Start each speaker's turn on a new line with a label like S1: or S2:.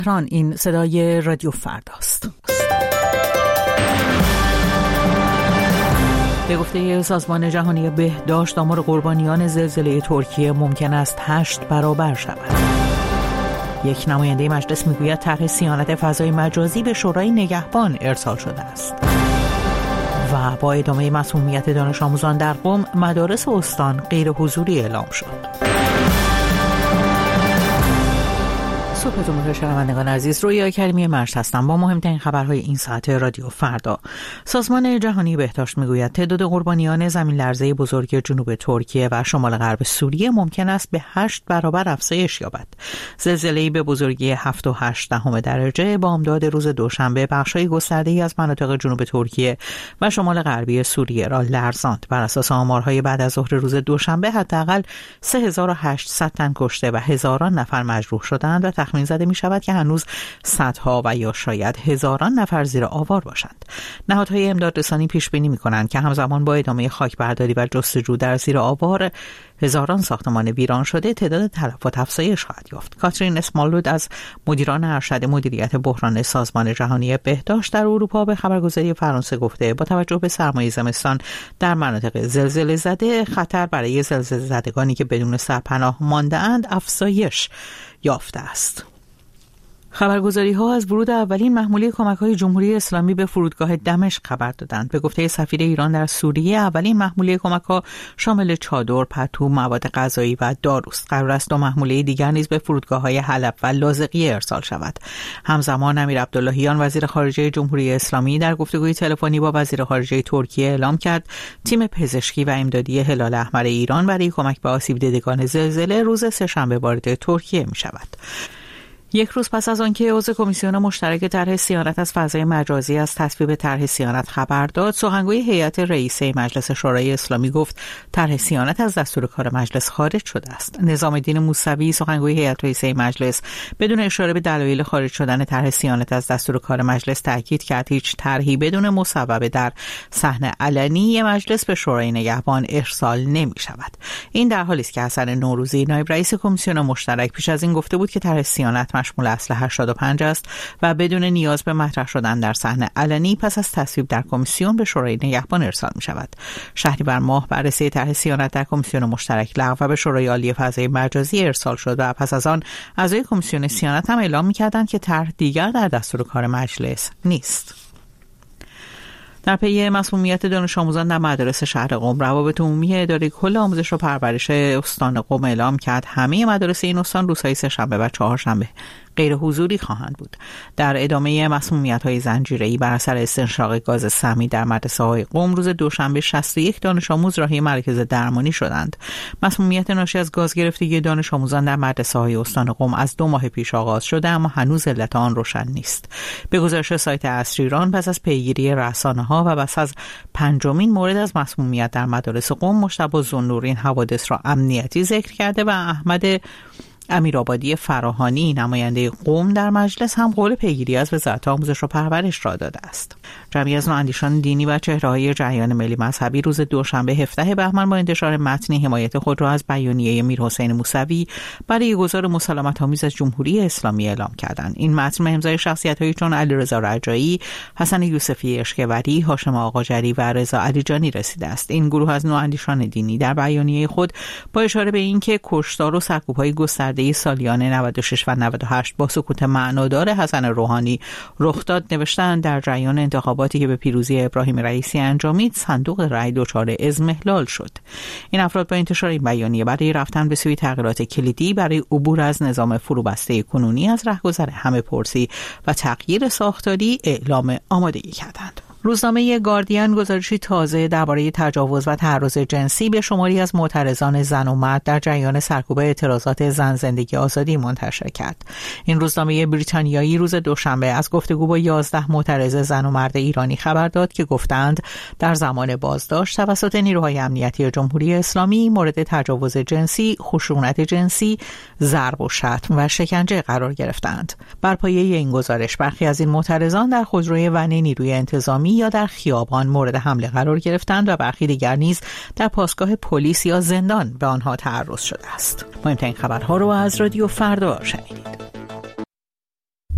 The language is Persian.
S1: تهران، این صدای رادیو فرداست. به گفته سازمان جهانی بهداشت، آمار قربانیان زلزله ترکیه ممکن است 8 برابر شود. یک نماینده مجلس میگوید طرح صیانت فضای مجازی به شورای نگهبان ارسال شده است. و با ادامه مسمومیت دانش آموزان در قم، مدارس استان غیر حضوری اعلام شد. صبحتون بخیر شنوندگان عزیز، رویا کریمی مرشد هستم با مهمترین خبرهای این ساعت رادیو فردا. سازمان جهانی بهداشت میگوید تعداد قربانیان زمین لرزه بزرگ جنوب ترکیه و شمال غرب سوریه ممکن است به 8 برابر افزایش یابد. زلزله‌ای به بزرگی 7.8 درجه بامداد روز دوشنبه بخش‌های گسترده‌ای از مناطق جنوب ترکیه و شمال غربی سوریه را لرزاند. بر اساس آمارهای بعد از ظهر روز دوشنبه حداقل 3800 تن کشته و هزاران نفر مجروح شدند و تخمین زده می شود که هنوز صدها و یا شاید هزاران نفر زیر آوار باشند. نهادهای امدادرسانی پیش بینی می کنند که همزمان با ادامه خاکبرداری و جستجو در زیر آوار هزاران ساختمان ویران شده، تعداد تلفات افزایش خواهد یافت. کاترین اسمالود از مدیران ارشد مدیریت بحران سازمان جهانی بهداشت در اروپا به خبرگزاری فرانسه گفته با توجه به سرمای زمستان در مناطق زلزله زده، خطر برای زلزله زدگانی که بدون سرپناه مانده اند افزایش یافته است. خبرگزاری‌ها از ورود اولین محموله کمک‌های جمهوری اسلامی به فرودگاه دمشق خبر دادند. به گفته سفیر ایران در سوریه، اولین محموله کمک‌ها شامل چادر، پتو، مواد غذایی و داروست. قرار است 2 محموله دیگر نیز به فرودگاه‌های حلب و لاذقیه ارسال شود. همزمان امیر عبداللهیان وزیر خارجه جمهوری اسلامی در گفتگوی تلفنی با وزیر خارجه ترکیه اعلام کرد تیم پزشکی و امدادی هلال احمر ایران برای کمک به آسیب دیدگان زلزله روز سه‌شنبه وارد ترکیه می‌شود. یک روز پس از آنکه عضو کمیسیون مشترک طرح صیانت از فضای مجازی از تصویب طرح صیانت خبر داد، سخنگوی هیئت رئیسه مجلس شورای اسلامی گفت طرح صیانت از دستور کار مجلس خارج شده است. نظام الدین موسوی، سخنگوی هیئت رئیسه مجلس، بدون اشاره به دلایل خارج شدن طرح صیانت از دستور کار مجلس تاکید کرد هیچ طرحی بدون مصوبه در صحن علنی مجلس به شورای نگهبان ارسال نمی شود. این در حالی است که حسن نوروزی، نایب رئیس کمیسیون مشترک، پیش از این گفته بود که طرح صیانت مشمول اصل 85 است و بدون نیاز به مطرح شدن در صحن علنی پس از تصویب در کمیسیون به شورای نگهبان ارسال می شود. شهریور ماه بررسی طرح صیانت در کمیسیون مشترک لغو و به شورای عالی فضای مجازی ارسال شد و پس از آن اعضای کمیسیون صیانت هم اعلام می کردند که طرح دیگر در دستور کار مجلس نیست. در پی مسمومیت دانش آموزان در مدارس شهر قم، روابط عمومی اداره کل آموزش و پرورش استان قم اعلام کرد همه مدارس این استان روزهای سه‌شنبه و چهارشنبه غیر حضوری خواهند بود. در ادامه مسمومیت‌های زنجیره‌ای بر اثر استنشاق گاز سمی در مدرسه‌های قم، روز دوشنبه 61 دانش آموز راهی مرکز درمانی شدند. مسمومیت ناشی از گاز گرفتگی دانش آموزان در مدرسه‌های استان قم از 2 ماه پیش آغاز شده، اما هنوز علت آن روشن نیست. به گزارش سایت عصر ایران، پس از پیگیری رسانه‌ها و پس از 5مین مورد از مسمومیت در مدارس قم، مجتبی ذوالنورین حوادث را امنیتی ذکر کرده و احمد امیرآبادی فراهانی، نماینده قم در مجلس، هم قول پیگیری از وزارت آموزش و پرورش را داده است. جمعی از نواندیشان دینی و چهره‌های جریان ملی مذهبی روز دوشنبه 17 بهمن با انتشار متنی حمایت خود را از بیانیه میرحسین موسوی برای گزار مسالمت‌آمیز از جمهوری اسلامی اعلام کردند. این متن به امضای شخصیت‌هایی چون علیرضا رجایی، حسن یوسفی اشکوری، هاشم آقاجری و رضا علیجانی رسیده است. این گروه از نواندیشان دینی در بیانیه خود با اشاره به اینکه کشتار و سرکوب‌های گسترده سالیان 96 و 98 با سکوت معنادار حسن روحانی رخ داد، نوشتند در جریان انتخاباتی که به پیروزی ابراهیم رئیسی انجامید، صندوق رای دچار اضمحلال شد. این افراد با انتشار این بیانیه برای رفتن به سوی تغییرات کلیدی برای عبور از نظام فروبسته کنونی از رهگذر همه پرسی و تغییر ساختاری اعلام آمادگی کردند. روزنامه گاردین گزارشی تازه درباره تجاوز و تعرض جنسی به شماری از معترضان زن و مرد در جریان سرکوب اعتراضات زن زندگی آزادی منتشر کرد. این روزنامه بریتانیایی روز دوشنبه از گفتگو با 11 معترض زن و مرد ایرانی خبر داد که گفتند در زمان بازداشت توسط نیروهای امنیتی جمهوری اسلامی مورد تجاوز جنسی، خشونت جنسی، ضرب و شتم و شکنجه قرار گرفتند. بر پایه این گزارش برخی از این معترضان در خودروی ون نیروی انتظامی یا در خیابان مورد حمله قرار گرفتند و برخی دیگر نیز در پاسگاه پلیس یا زندان به آنها تعرض شده است. مهمترین خبرها رو از رادیو فردا شنیدید.